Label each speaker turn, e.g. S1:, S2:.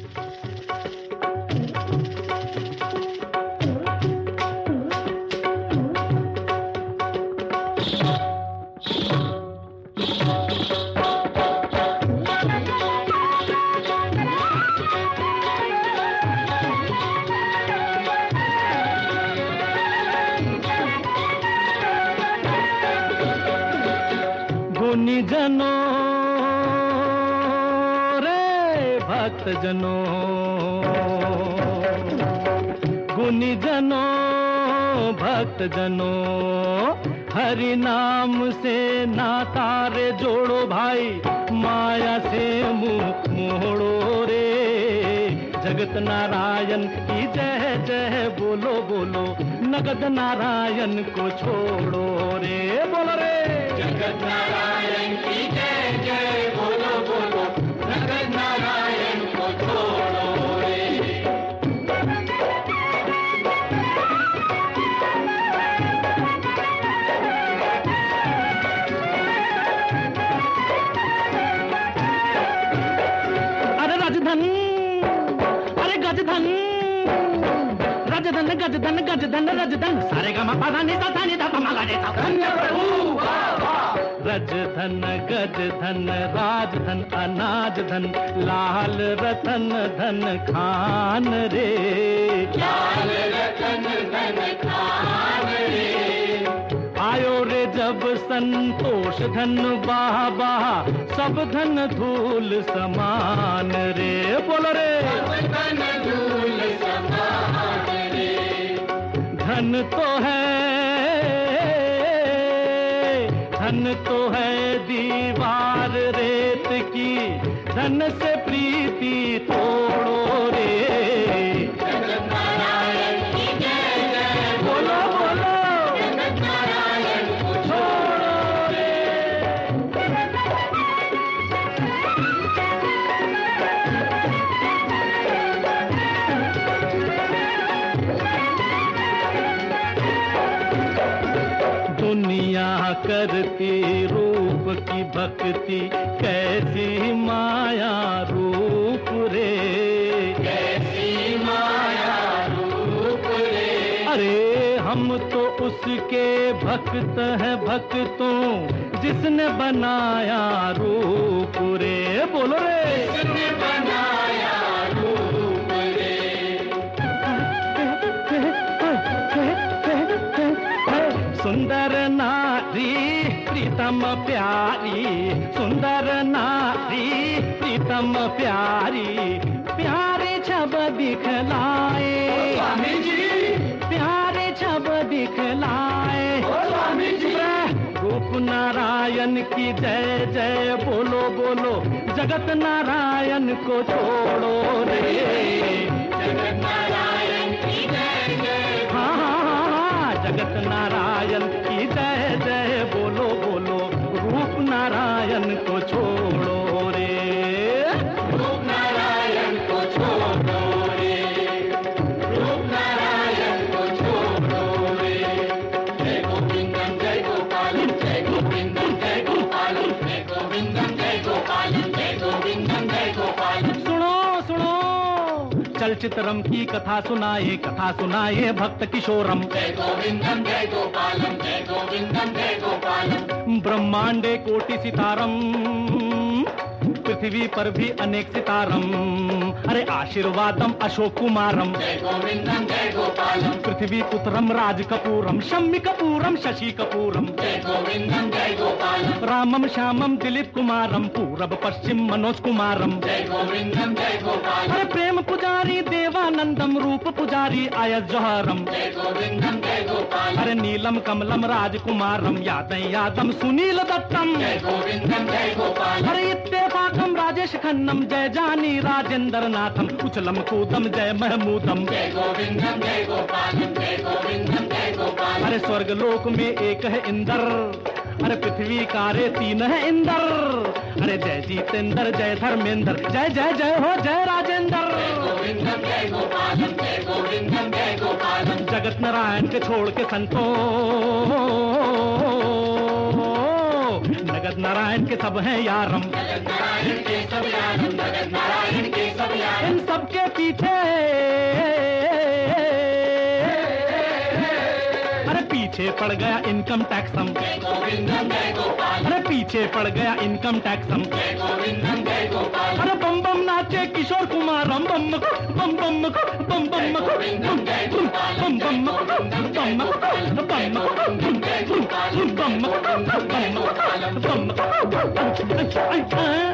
S1: गुनी जनों रे भक्त जनों, गुनी जनों भक्त जनों, हरि नाम से नाता रे जोड़ो भाई, माया से मुंह मोड़ो रे। जगत नारायण की जय जय बोलो बोलो, नगद नारायण को छोड़ो रे। बोलो रे
S2: जगत नारायण की जय जय बोलो बोलो, नगद नारायण को छोड़ो रे।
S1: अरे राजधन, अरे गजधन, राजधन गजधन गजधन राजधन, सारे गा मा पा धा नि सा धा नि धा पा मा गा रे सा।
S2: धन्य प्रभु वाह वाह।
S1: रजधन गजधन राजधन अनाजधन, लाल रतन धन खान रे।
S2: लाल रतन धन खान रे।
S1: आयो रे जब संतोष धन बाबा, सब धन धूल समान रे। बोलो रे
S2: सब धन धूल समान रे।
S1: धन तो है, धन तो है दीवार रेत की, धन से प्रीति तोड़ो रे।
S2: जगत नारायण की जय जय
S1: बोलो बोलो,
S2: जगत नारायण को
S1: छोड़ो रे। दुनिया करती रूप की भक्ति, कैसी माया रूप रे।
S2: कैसी माया रूप रे।
S1: अरे हम तो उसके भक्त हैं भक्तों, जिसने बनाया रूप रे। बोलो रे
S2: जिसने बनाया रूप रे।
S1: सुंदर नारी प्रीतम प्यारी, सुंदर नारी प्रीतम प्यारी, प्यारे छब दिखलाए
S2: स्वामी जी,
S1: प्यारे छब दिखलाए।
S2: ओ स्वामी जी।
S1: रूप नारायण की जय जय बोलो बोलो, जगत नारायण को छोड़ो रे।
S2: जगत नारायण की जय जय।
S1: हाँ हाँ हाँ, जगत नारायण की जय जय बोलो बोलो, रूप नारायण को छोड़ो रे।
S2: रूप नारायण को छोड़ो रे। रूप नारायण को छोड़ो रे। जय गोविंदम जय गोपालम, जय गोविंदम जय गोपालम, जय गोविंदम जय गोपालम, जय गोविंदम जय गोपालम।
S1: सुनो सुनो, चलचित्रम की कथा सुनाए भक्त किशोरम।
S2: जय गोविंदम जय गोपालम, जय गोविंदम जय गोपालम।
S1: ब्रह्मांडे कोटि सितारम, पृथ्वी पर भी अनेक सितारम। अरे आशीर्वादम अशोक कुमारम,
S2: जय गोविंदम जय गोपालम।
S1: पृथ्वी पुत्रम राज कपूरम, शम्मी कपूरम शशि कपूरम।
S2: जय गोविंदम जय गोपालम।
S1: रामम श्यामम दिलीप कुमारम, पूरब पश्चिम मनोज कुमारम।
S2: जय गोविंदम जय गोपालम।
S1: अरे प्रेम पुजारी देवानंदम, रूप पुजारी आयस जौहरम।
S2: जय गोविंदम जय गोपालम।
S1: अरे नीलम कमलम राजकुमारम, यादम सुनील दत्तम।
S2: जय गोविंदम जय गोपालम।
S1: अरे इत्तेफाकम राजेश खन्नम, जय जानी राजेंद्र नाथम, उछलम कूदम जय महमूदम।
S2: जय गोविंदम जय गोपालम, जय गोविंदम जय गोपालम।
S1: अरे स्वर्ग लोक में एक है इंद्र, अरे पृथ्वी कारे तीन है इंद्र। अरे जय जितेंद्र जय धर्मेंद्र, जय जय जय हो जय राजेंद्र।
S2: जय गोविंदम जय गोपालम, जय गोविंदम जय गोपालम।
S1: जगत नारायण के छोड़ के संतों, जगत नारायण के सब हैं यारम।
S2: जगत नारायण के सब यारम, जगत नारायण के सब यारम।
S1: सबके पीछे, अरे पीछे पड़ गया इनकम टैक्स हम,
S2: जय गोविंदम जय गोपाल,
S1: अरे पीछे पड़ गया इनकम टैक्स हम।
S2: जय गोविंदम जय गोपाल,
S1: अरे बम बम नाचे किशोर कुमार हम, बम को बम बम को बम बम को
S2: गोविंदम जय गोपाल,
S1: बम बम को बम को बम को
S2: जय गोपाल,
S1: बम को बम को
S2: जय गोपाल,
S1: बम को